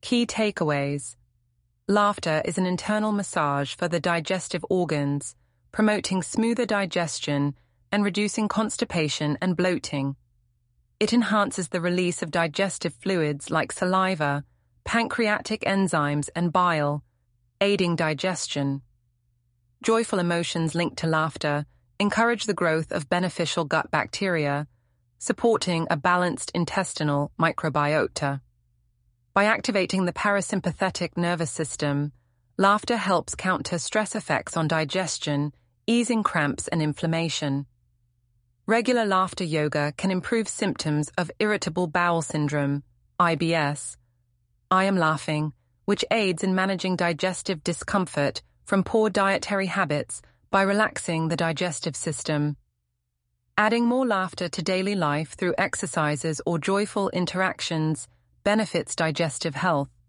Key takeaways. Laughter is an internal massage for the digestive organs, promoting smoother digestion and reducing constipation and bloating. It enhances the release of digestive fluids like saliva, pancreatic enzymes, and bile, aiding digestion. Joyful emotions linked to laughter encourage the growth of beneficial gut bacteria, supporting a balanced intestinal microbiota. By activating the parasympathetic nervous system, laughter helps counter stress effects on digestion, easing cramps and inflammation. Regular laughter yoga can improve symptoms of irritable bowel syndrome, IBS. I am laughing, which aids in managing digestive discomfort from poor dietary habits by relaxing the digestive system. Adding more laughter to daily life through exercises or joyful interactions benefits digestive health.